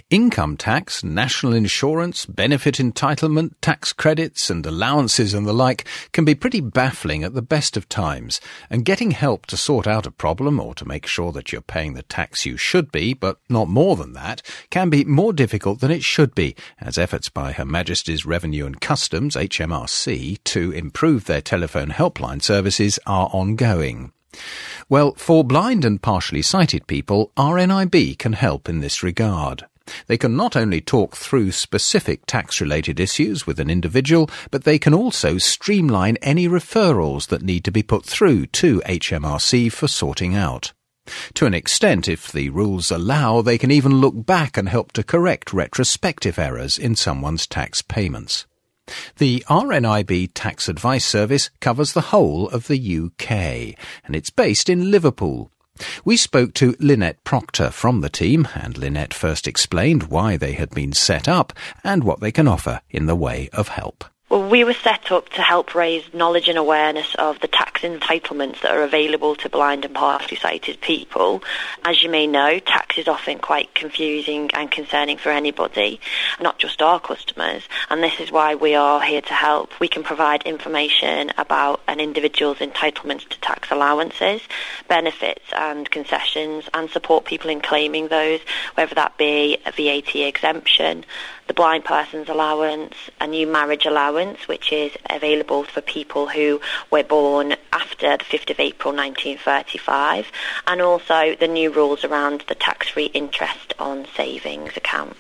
Income tax, national insurance, benefit entitlement, tax credits and allowances and the like can be pretty baffling at the best of times, and getting help to sort out a problem or to make sure that you're paying the tax you should be, but not more than that, can be more difficult than it should be, as efforts by Her Majesty's Revenue and Customs, HMRC, to improve their telephone helpline services are ongoing. Well, for blind and partially sighted people, RNIB can help in this regard. They can not only talk through specific tax-related issues with an individual, but they can also streamline any referrals that need to be put through to HMRC for sorting out. To an extent, if the rules allow, they can even look back and help to correct retrospective errors in someone's tax payments. The RNIB Tax Advice Service covers the whole of the UK, and it's based in Liverpool. We spoke to Lynette Proctor from the team, and Lynette first explained why they had been set up and what they can offer in the way of help. Well, we were set up to help raise knowledge and awareness of the tax entitlements that are available to blind and partially sighted people. As you may know, tax is often quite confusing and concerning for anybody, not just our customers, and this is why we are here to help. We can provide information about an individual's entitlements to tax allowances, benefits and concessions, and support people in claiming those, whether that be a VAT exemption, the blind person's allowance, a new marriage allowance, which is available for people who were born after the 5th of April 1935, and also the new rules around the tax-free interest on savings accounts.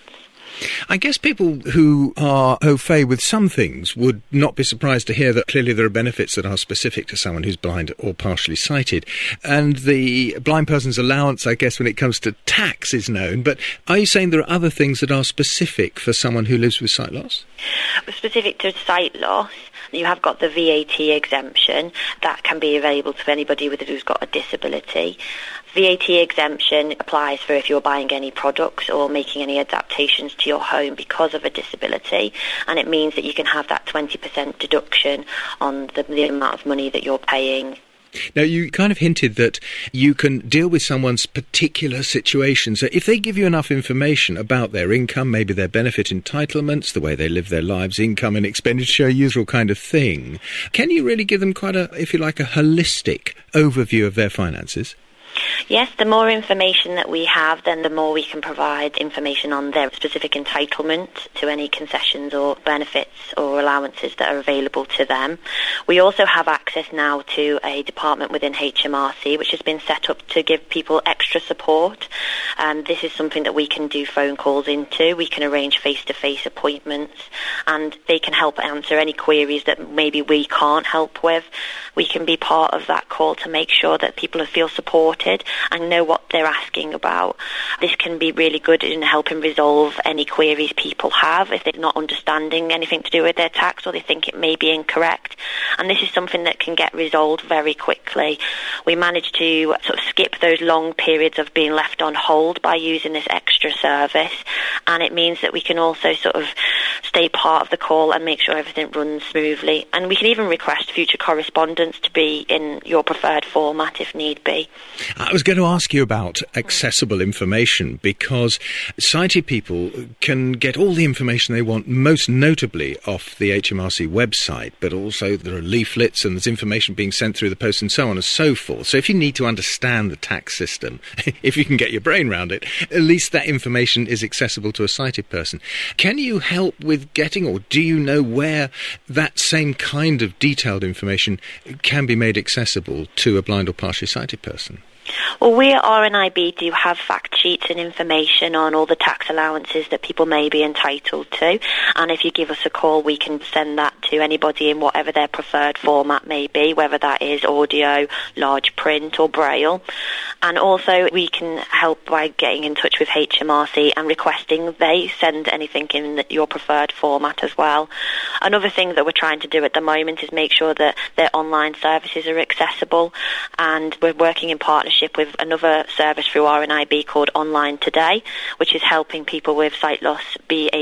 I guess people who are au fait with some things would not be surprised to hear that clearly there are benefits that are specific to someone who's blind or partially sighted. And the blind person's allowance, I guess, when it comes to tax is known. But are you saying there are other things that are specific for someone who lives with sight loss? Specific to sight loss, you have got the VAT exemption that can be available to anybody who's got a disability. VAT exemption applies for if you're buying any products or making any adaptations to your home because of a disability, and it means that you can have that 20% deduction on the amount of money that you're paying. Now, you kind of hinted that you can deal with someone's particular situation. So if they give you enough information about their income, maybe their benefit entitlements, the way they live their lives, income and expenditure, usual kind of thing, can you really give them quite a, if you like, a holistic overview of their finances? Yes, the more information that we have, then the more we can provide information on their specific entitlement to any concessions or benefits or allowances that are available to them. We also have access now to a department within HMRC which has been set up to give people extra support. This is something that we can do phone calls into. We can arrange face-to-face appointments, and they can help answer any queries that maybe we can't help with. We can be part of that call to make sure that people feel supported and know what they're asking about. This can be really good in helping resolve any queries people have if they're not understanding anything to do with their tax or they think it may be incorrect. And this is something that can get resolved very quickly. We manage to sort of skip those long periods of being left on hold by using this extra service, and it means that we can also sort of stay part of the call and make sure everything runs smoothly. And we can even request future correspondence to be in your preferred format if need be. I was going to ask you about accessible information, because sighted people can get all the information they want, most notably off the HMRC website, but also there are leaflets and there's information being sent through the post and so on and so forth. So if you need to understand the tax system, if you can get your brain around it, at least that information is accessible to a sighted person. Can you help with getting, or do you know where that same kind of detailed information can be made accessible to a blind or partially sighted person? Well, we at RNIB do have fact sheets and information on all the tax allowances that people may be entitled to, and if you give us a call we can send that to anybody in whatever their preferred format may be, whether that is audio, large print or braille. And also we can help by getting in touch with HMRC and requesting they send anything in your preferred format as well. Another thing that we're trying to do at the moment is make sure that their online services are accessible, and we're working in partnership with another service through RNIB called Online Today, which is helping people with sight loss be able to access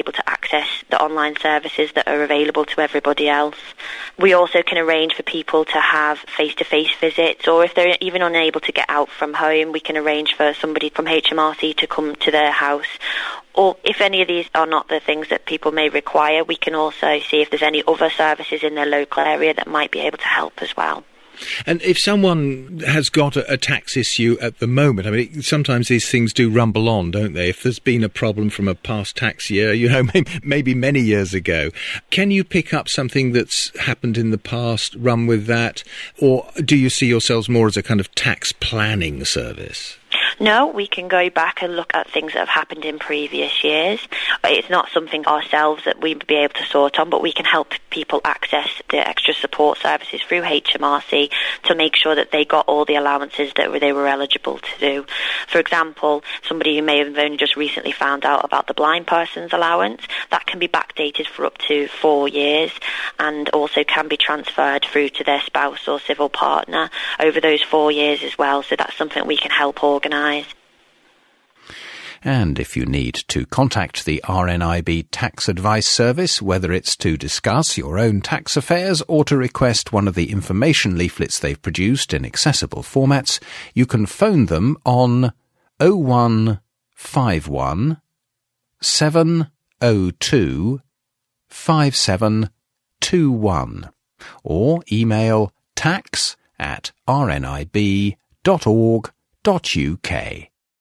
access the online services that are available to everybody else. We also can arrange for people to have face-to-face visits, or if they're even unable to get out from home, we can arrange for somebody from HMRC to come to their house. Or if any of these are not the things that people may require, we can also see if there's any other services in their local area that might be able to help as well. And if someone has got a tax issue at the moment, I mean, sometimes these things do rumble on, don't they? If there's been a problem from a past tax year, maybe many years ago, can you pick up something that's happened in the past, run with that? Or do you see yourselves more as a kind of tax planning service? No, we can go back and look at things that have happened in previous years. It's not something ourselves that we'd be able to sort on, but we can help people access the extra support services through HMRC to make sure that they got all the allowances that they were eligible to do. For example, somebody who may have only just recently found out about the blind person's allowance, that can be backdated for up to 4 years and also can be transferred through to their spouse or civil partner over those 4 years as well. So that's something we can help organise. And if you need to contact the RNIB Tax Advice Service, whether it's to discuss your own tax affairs or to request one of the information leaflets they've produced in accessible formats, you can phone them on 0151 702 5721 or email tax@rnib.org.uk.